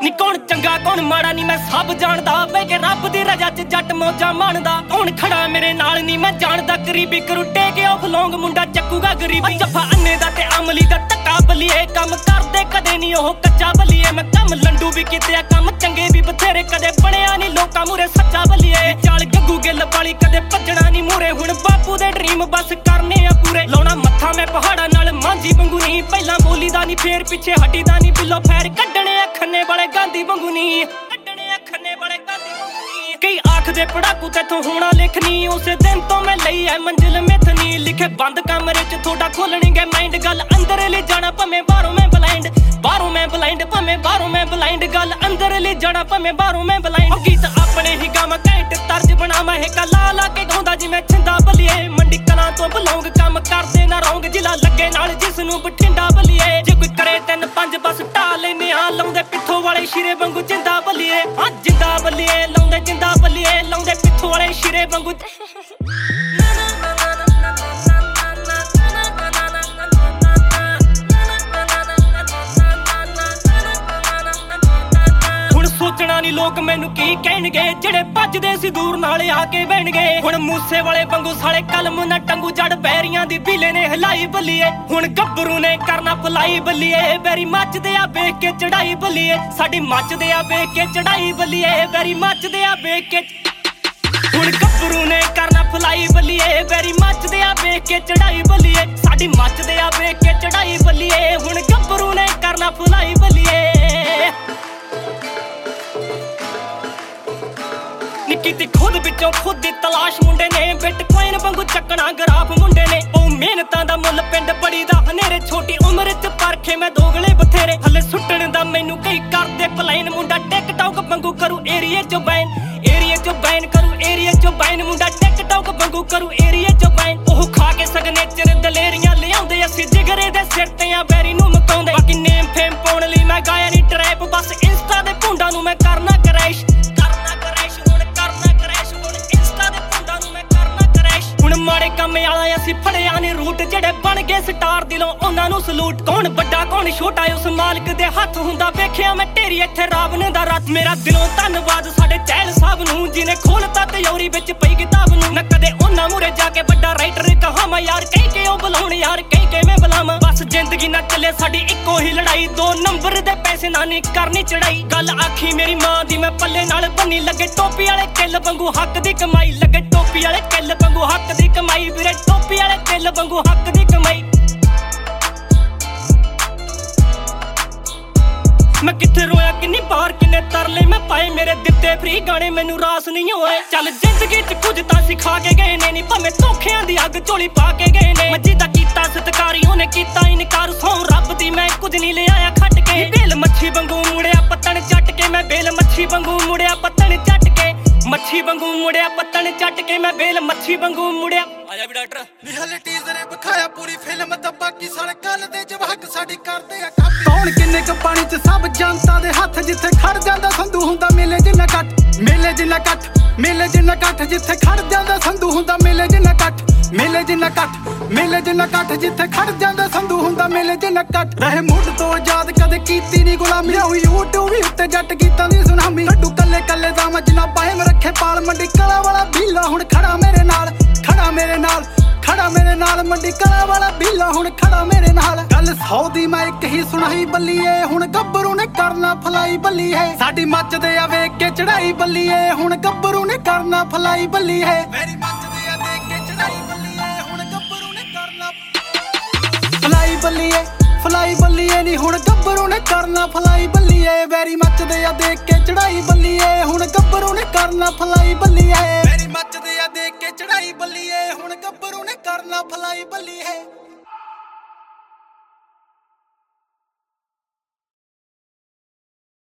ਨੀ ਕੌਣ ਚੰਗਾ ਕੌਣ ਮਾੜਾ ਨੀ ਮੈਂ ਸਭ ਜਾਣਦਾ ਵੇ ਕਿ ਰੱਬ ਦੀ ਰਜ਼ਾ 'ਚ ਜੱਟ ਮੌਜਾਂ ਮਾਣਦਾ ਕੌਣ ਖੜਾ ਮੇਰੇ ਨਾਲ ਨੀ ਮੈਂ ਜਾਣਦਾ ਗਰੀਬੀ ਕਰੁੱਟੇ ਕੇ ਆਫ ਲੌਂਗ ਮੁੰਡਾ ਚੱਕੂਗਾ ਗਰੀਬੀ ਜੱਫਾ ਅੰਨੇ ਦਾ ਤੇ ਅਮਲੀ ਦਾ ਧੱਕਾ ਬਲੀਏ ਕੰਮ ਕਰਦੇ ਕਦੇ ਨੀ ਉਹ ਕੱਚਾ ਬਲੀਏ ਮੈਂ ਕੰਮ ਲੰਡੂ ਵੀ ਕੀਤੇ ਆ ਕੰਮ ਚੰਗੇ ਵੀ ਬਥੇਰੇ ਕਦੇ ਬਣਿਆ ਨੀ ਲੋਕਾਂ ਮੂਰੇ ਸੱਚਾ ਬਲੀਏ ਚਾਲ ਗੱਗੂ ਗਿੱਲ ਵਾਲੀ ਕਦੇ ਭੱਜਣਾ ਨੀ ਮੂਰੇ ਹੁਣ ਬਾਪੂ ਦੇ ਡ੍ਰੀਮ ਬਸ ਕਰਨੇ ਆ ਪੂਰੇ ਲਾਉਣਾ ਮੱਥਾ ਮੈਂ ਪਹਾੜਾਂ ਨਾਲ ਮਾਂਜੀ ਵਾਂਗੂ ਨੀ ਪਹਿਲਾਂ ਬੋਲੀ ਦਾ ਨੀ ਫੇਰ ਪਿੱਛੇ ਹਟੀ ਦਾ ਨੀ ਬਿੱਲੋ ਫੈਰ ਕੱਢਣੇ ਖੰਨੇ ਵਾਲੇ ਗਾਂਧੀ ਵਾਂਗੂ ਨੀ ਕੱਢਣੇ ਖੰਨੇ ਵਾਲੇ ਗਾਂਧੀ ਵਾਂਗੂ ਨੀ ਕਈ ਆਖਦੇ ਪੜਾਕੂ ਤੇਥੋਂ ਹੋਣਾ ਲਿਖਣੀ ਉਸੇ ਦਿਨ ਤੋਂ ਮੈਂ ਲਈ ਐ ਮੰਜ਼ਿਲ ਮਿਥਨੀ ਲਿਖੇ ਬੰਦ ਕਮਰੇ 'ਚ ਥੋੜਾ ਖੋਲਣਗੇ ਮਾਈਂਡ ਗੱਲ ਅੰਦਰ ਲੈ ਜਾਣਾ ਭਵੇਂ ਬਾਹਰੋਂ ਮੈਂ ਬਲਾਈਂਡ ਬਾਹਰੋਂ ਮੈਂ ਬਲਾਈਂਡ ਭਵੇਂ ਬਾਹਰੋਂ ਮੈਂ ਬਲਾਈਂਡ ਗੱਲ ਅੰਦਰ ਲੈ ਜਾਣਾ ਭਵੇਂ ਬਾਹਰੋਂ ਮੈਂ ਬਲਾਈਂਡ ਗੀਤ ਆਪਣੇ ਹੀ ਗਮ ਘੈਂਟ ਤਰਜ ਬਣਾਵਾਂ ਇਹ ਕਲਾ ਲਾ ਕੇ ਗਾਉਂਦਾ ਜਿਵੇਂ ਛਿੰਦਾ ਬਲੀਏ ਮੰਡੀ ਕਲਾਂ ਤੋਂ ਬਲੌਂਗ ਕੰਮ ਕਰਦੇ ਨਾ ਰੌਂਗ ਜ਼ਿਲ੍ਹਾ ਲੱਗੇ ਨਾਲ ਜਿਸ ਨੂੰ ਬਠਿੰਡਾ ਬਲੀਏ ਜੇ ਕੋਈ ਕਰੇ 3-5 ਬਸ ਢਾ ਲੈਨੇ ਆ ਲਾਉਂਦੇ ਪਿੱਥੋਂ ਵਾਲੇ ਸ਼ੀਰੇ ਵਾਂਗੂ ਜਿੰਦਾ ਬਲੀਏ ਹਾਂ ਜਿੰਦਾ ਬਲੀਏ ਲਾਉਂਦੇ ਜਿੰਦਾ ਬਲੀਏ ਲਾਉਂਦੇ ਪਿੱਥੋਂ ਵਾਲੇ ਸ਼ੀਰੇ ਵਾਂਗੂ ਸੋਚਣਾ ਨੀ ਲੋਕ ਮੈਨੂੰ ਕੀ ਕਹਿਣਗੇ ਜਿਹੜੇ ਭੱਜਦੇ ਸੀ ਦੂਰ ਨਾਲ ਆ ਕੇ ਬਹਿਣਗੇ ਹੁਣ ਮੂਸੇ ਵਾਲੇ ਵਾਂਗੂ ਸਾਲੇ ਕਲਮ ਨਾ ਟੰਗੂ ਜੜ ਬੈਰੀਆਂ ਦੀ ਬੀਲੇ ਨੇ ਹਿਲਾਈ ਬੱਲੀਏ ਹੁਣ ਗੱਭਰੂ ਨੇ ਕਰਨਾ ਫਲਾਈ ਬੱਲੀਏ ਬੈਰੀ ਮੱਚਦੇ ਆ ਵੇਖ ਕੇ ਚੜਾਈ ਬੱਲੀਏ ਸਾਡੀ ਮੱਚਦੇ ਆ ਵੇਖ ਕੇ ਚੜਾਈ ਬੱਲੀਏ ਬੈਰੀ ਮੱਚਦੇ ਆ ਵੇਖ ਕੇ ਹੁਣ ਗੱਭਰੂ ਨੇ ਕਰਨਾ ਫਲਾਈ ਬੱਲੀਏ ਬੈਰੀ ਮੱਚਦੇ ਆ ਵੇਖ ਕੇ ਚੜਾਈ ਬੱਲੀਏ ਸਾਡੀ ਮੱਚਦੇ ਆ ਵੇਖ ਕੇ ਚੜਾਈ ਬੱਲੀਏ ਹੁਣ ਗੱਭਰੂ ਨੇ ਕਰਨਾ ਫਲਾਈ ਬੱਲੀਏ ਨਿੱਕੀ ਤੇ ਖੁਦ ਵਿੱਚੋਂ ਖੁਦ ਦੀ ਤਲਾਸ਼ ਮੁੰਡੇ ਨੇ ਬਿਟਕੋਇਨ ਵਾਂਗੂ ਚੱਕਣਾ ਗਰਾਫ ਮੁੰਡੇ ਨੇ ਉਹ ਮਿਹਨਤਾਂ ਦਾ ਮੁੱਲ ਪਿੰਡ ਬੜੀ ਦਾ ਹਨੇਰੇ ਛੋਟੀ ਉਮਰ 'ਚ ਪਰਖੇ ਮੈਂ ਦੋਗਲੇ ਬਥੇਰੇ ਹਲੇ ਸੁੱਟਣ ਦਾ ਮੈਨੂੰ ਕਈ ਕਰਦੇ ਪਲਾਈਨ ਮੁੰਡਾ ਟਿਕਟੌਕ ਵਾਂਗੂ ਕਰੂ ਏਰੀਏ 'ਚੋਂ ਬੈਨ ਕਰੂ ਏਰੀਏ 'ਚੋਂ ਬੈਨ ਮੁੰਡਾ ਟਿਕਟੌਕ ਵਾਂਗੂ ਕਰੂ ਏਰੀਏ 'ਚੋਂ ਬੈਨ ਉਹ ਖਾ ਕੇ ਸਿਗਨੇਚਰ ਦਲੇਰੀਆਂ ਲਿਆਉਂਦੇ ਅਸੀਂ ਜਿਗਰੇ ਦੇ ਸਿਰ ਤੇ ਆ ਬੈਰੀ ਨੂੰ ਮਕਾਉਂਦੇ ਬਾਕੀ ਨੇਮ ਫੇਮ ਪਾਉਣ ਲਈ ਮੈਂ ਗਾਇਆ ਨੀ ਟਰੈਪ ਬਸ ਇੰਸਟਾ ਦੇ ਭੁੰਡਾਂ ਨੂੰ ਮੈਂ ਕਰਨਾ ਕਰੈਸ਼ ਮਾੜੇ ਕੰਮ ਵਾਲਾ ਅਸੀਂ ਫੜਿਆ ਨੇ ਰੂਟ ਜਿਹੜੇ ਬਣ ਗਏ ਸਟਾਰ ਦਿਲੋਂ ਉਹਨਾਂ ਨੂੰ ਸਲੂਟ ਕੌਣ ਵੱਡਾ ਕੌਣ ਛੋਟਾ ਉਸ ਮਾਲਕ ਦੇ ਹੱਥ ਹੁੰਦਾ ਵੇਖਿਆ ਮੈਂ ਢੇਰੀ ਇੱਥੇ ਰਾਵਣ ਦਾ ਰੱਥ ਮੇਰਾ ਦਿਲੋਂ ਧੰਨਵਾਦ ਸਾਡੇ ਚਹਿਲ ਸਾਹਿਬ ਨੂੰ ਜਿਹਨੇ ਖੋਲਤਾ ਤਿਉਰੀ ਵਿੱਚ ਪਈ ਕਿਤਾਬ ਨੂੰ ਨਾ ਕਦੇ ਉਹਨਾਂ ਮੂਰੇ ਜਾ ਕੇ ਵੱਡਾ ਰਾਈਟਰ ਕਹਾਵਾਂ ਯਾਰ ਕਹਿ ਕੇ ਉਹ ਬੁਲਾਉਣ ਯਾਰ ਕਹਿ ਕੇ ਮੈਂ ਬੁਲਾਵਾਂ ਬਸ ਜ਼ਿੰਦਗੀ ਨਾਲ ਚੱਲੇ ਸਾਡੀ ਇੱਕੋ ਹੀ ਲੜਾਈ 2 ਨੰਬਰ ਦੇ ਪੈਸੇ ਨਾਲ ਨਹੀਂ ਕਰਨੀ ਚੜਾਈ ਗੱਲ ਆਖੀ ਮੇਰੀ ਮਾਂ ਦੀ ਮੈਂ ਪੱਲੇ ਨਾਲ ਬੰਨੀ ਲੱਗੇ ਟੋਪੀ ਵਾਲੇ ਕਿੱਲ ਵਾਂਗੂ ਹੱਕ ਦੀ ਕਮਾਈ ਲੱਗੇ ਟੋਪੀ ਵਾਲੇ ਕਿੱਲ ਵਾਂਗੂ ਹੱਕ ਦੀ ਕਮਾਈ ਵੀਰੇ ਟੋਪੀ ਵਾਲੇ ਕਿੱਲ ਵਾਂਗੂ ਹੱਕ ਦੀ ਕਮਾਈ ਮੈਂ ਕਿੱਥੇ ਰੋਇਆ ਕਿੰਨੀ ਬਾਰ ਕਿੰਨੇ ਤਰਲੇ ਮੈਂ ਪਾਏ ਮੇਰੇ ਦਿੱਤੇ ਫ੍ਰੀ ਗਾਣੇ ਮੈਨੂੰ ਰਾਸ ਨਹੀਂ ਹੋਏ ਚੱਲ ਜ਼ਿੰਦਗੀ 'ਚ ਕੁਝ ਤਾਂ ਸਿਖਾ ਕੇ ਗਏ ਨੇ ਨੀ ਭਾਵੇਂ ਧੋਖਿਆਂ ਦੀ ਅੱਗ ਝੋਲੀ ਪਾ ਕੇ ਗਏ ਨੇ ਮੱਜੀ ਦਾ ਕੀਤਾ ਸਤਿਕਾਰੀ ਉਹਨੇ ਕੀਤਾ ਇਨਕਾਰ ਸੌ ਰੱਬ ਦੀ ਮੈਂ ਕੁਝ ਨਹੀਂ ਲਿਆਇਆ ਖੱਟ ਕੇ ਬੇਲ ਮੱਛੀ ਵਾਂਗੂ ਮੁੜਿਆ ਪੱਤਣ ਚੱਟ ਕੇ ਮੈਂ ਬੇਲ ਮੱਛੀ ਵਾਂਗੂ ਮੁੜਿਆ ਪੱਤਣ ਚੱਟ ਕੇ ਮੱਛੀ ਵਾਂਗੂ ਮੁੜਿਆ ਪੱਤਣ ਚੱਟ ਕੇ ਮੈਂ ਬੇਲ ਮੱਛੀ ਵਾਂਗੂ ਮੁੜਿਆ ਆਜਾ ਵੀ ਡਾਕਟਰ ਨੀ ਹਲੇ ਟੀਜ਼ਰ ਵਿਖਾਇਆ ਪੂਰੀ ਫਿਲਮ ਤਾਂ ਬਾਕੀ ਸਾਲੇ ਕੱਲ ਦੇ ਜਵਾਕ ਸਾਡੀ ਕਰਦੇ ਆ ਕਾਪੀ ਕੌਣ ਕਿੰਨੇ ਕ ਪਾਣੀ 'ਚ ਸਭ ਜਨਤਾ ਦੇ ਹੱਥ ਜਿੱਥੇ ਖੜ ਜਾਂਦਾ ਸੰਧੂ ਹੁੰਦਾ ਮੇਲੇ ਜਿੰਨਾ ਕੱਟ ਮੇਲੇ ਜਿੰਨਾ ਕੱਟ ਮੇਲੇ ਜਿੰਨਾ ਕੱਟ ਜਿੱਥੇ ਖੜ ਜਾਂਦਾ ਸੰਧੂ ਹੁੰਦਾ ਮੇਲੇ ਜਿੰਨਾ ਕੱਟ ਮੇਲੇ ਜਿੰਨਾ ਕੱਟ ਮੇਲੇ ਜਿੰਨਾ ਕੱਟ ਜਿੱਥੇ ਖੜ ਜਾਂਦਾ ਸੰਧੂ ਹੁੰਦਾ ਮੇਲੇ ਜਿੰਨਾ ਕੱਟ ਰਹੇ ਮੁੱਢ ਤੋਂ ਆਜ਼ਾਦ ਕਦੇ ਕੀਤੀ ਨੀ ਗੁਲਾਮੀ ਹੋਈ YouTube ਵੀ ਉੱਤੇ ਜੱਟ ਗੀਤਾਂ ਦੀ ਸੁਨਾਮੀ ਲੱਡੂ ਕੱਲੇ ਕੱਲੇ ਦਾ ਮਜਨਾ ਪਾਏ ਮੈਂ ਰੱਖੇ ਪਾਲ ਮੰਡੀ ਕਲਾ ਵਾਲਾ ਬੀਲਾ ਹੁਣ ਖੜਾ ਮੇਰੇ ਨਾਲ ਖੜਾ ਮੇਰੇ ਨਾਲ ਖੜਾ ਮੇਰੇ ਨਾਲ ਮੰਡੀ ਕਲਾ ਵਾਲਾ ਬੀਲਾ ਹੁਣ ਖੜਾ ਮੇਰੇ ਨਾਲ ਗੱਲ 100 ਦੀ ਮੈਂ ਇੱਕ ਹੀ ਸੁਣਾਈ ਬੱਲੀਏ ਹੁਣ ਗੱਭਰੂ ਨੇ ਕਰਨਾ ਫਲਾਈ ਬੱਲੀਏ ਸਾਡੀ ਮੱਚਦੇ ਆ ਵੇਖ ਕੇ ਚੜਾਈ ਬੱਲੀਏ ਹੁਣ ਗੱਭਰੂ ਨੇ ਕਰਨਾ ਫਲਾਈ ਬੱਲੀਏ ਮੇਰੀ ਮੱਚਦੇ ਆ ਵੇਖ ਕੇ ਚੜਾਈ ਬੱਲੀਏ ਹੁਣ ਗੱਭਰੂ ਨੇ ਕਰਨਾ ਫਲਾਈ ਬੱਲੀਏ ਫਲਾਈ ਬੱਲੀਏ ਨੀ ਹੁਣ ਗੱਭਰੂ ਨੇ ਕਰਨਾ ਫਲਾਈ ਬੱਲੀਏ ਵੈਰੀ ਮੱਚਦੇ ਆ ਦੇਖ ਕੇ ਚੜਾਈ ਬੱਲੀਏ ਹੁਣ ਗੱਭਰੂ ਨੇ ਕਰਨਾ ਫਲਾਈ ਬੱਲੀਏ ਵੈਰੀ ਮੱਚਦੇ ਆ ਦੇਖ ਕੇ ਚੜਾਈ ਬੱਲੀਏ ਹੁਣ ਗੱਭਰੂ ਨੇ ਕਰਨਾ ਫਲਾਈ ਬੱਲੀਏ